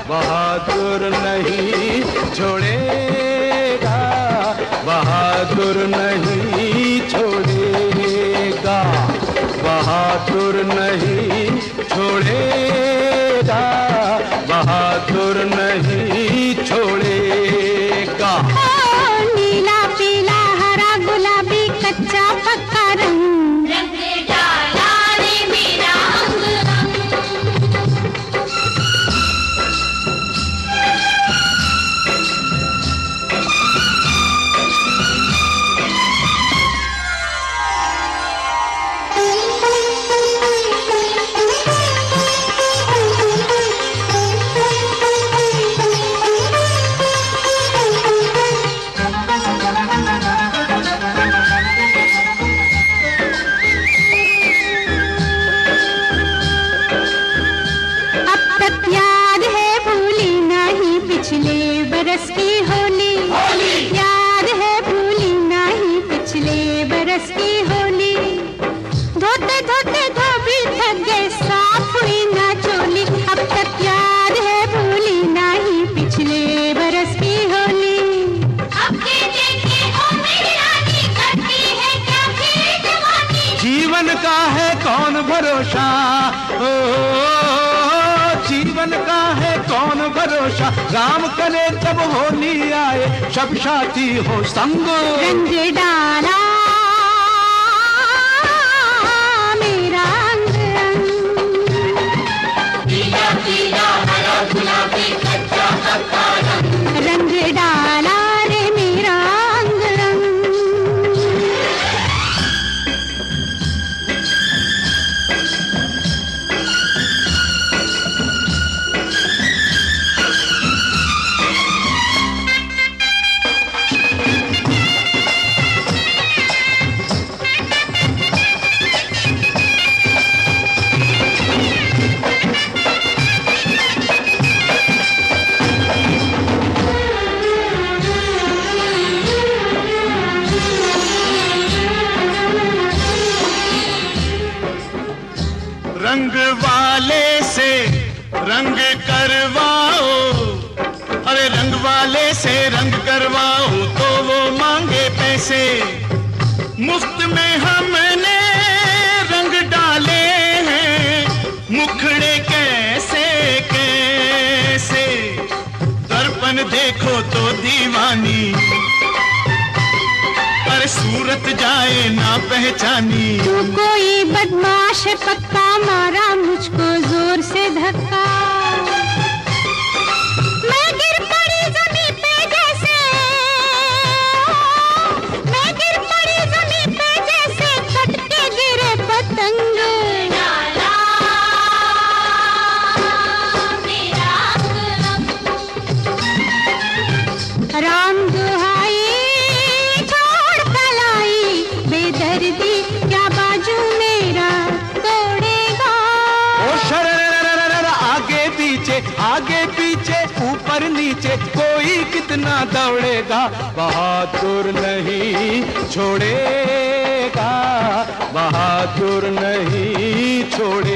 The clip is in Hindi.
बहादुर नहीं छोड़ेगा, बहादुर नहीं छोड़ेगा, बहादुर नहीं छोड़ेगा, बहादुर नहीं छोड़ेगा। नीला पीला हरा गुलाबी कच्चा पक्का रंग, रंग डाला रे मेरा अंग बरस की होली, याद है भूली नहीं पिछले बरस की होली। धोते धोते धोबी थक गए साफ हुई ना चोली, अब तक याद है भूली नहीं पिछले बरस की होली। अब के देखे ओ मेरी रानी करती है क्या फिर जवानी, जीवन का है कौन भरोसा, जीवन का है कौन भरोसा, राम करे जब होली आए सब साथी हो संग। रंग डाला मेरा अंग अंग, पीला पीला हरा गुलाबी कच्चा पक्का रंग, रंग डाला रे मेरा अंग अंग। रंग वाले से रंग करवाओ, अरे रंग वाले से रंग करवाओ तो वो मांगे पैसे, मुफ्त में हमने रंग डाले हैं मुखड़े कैसे कैसे, दर्पण देखो तो दीवानी पर सूरत जाए ना पहचानी। तू कोई बदमाश है पक्का, मारा मुझको जोर से धक्का, मैं गिर पड़ी जमीन पे जैसे, मैं गिर पड़ी जमीन पे जैसे कट के गिरे पतंग। राम दुहाई छोड़ कलाई बेदर्दी, क्या बाजू मेरा तोड़ेगा। ओ शररररररर, आगे पीछे ऊपर नीचे कोई कितना दौड़ेगा, बहादुर नहीं छोड़ेगा, बहादुर नहीं छोड़ेगा।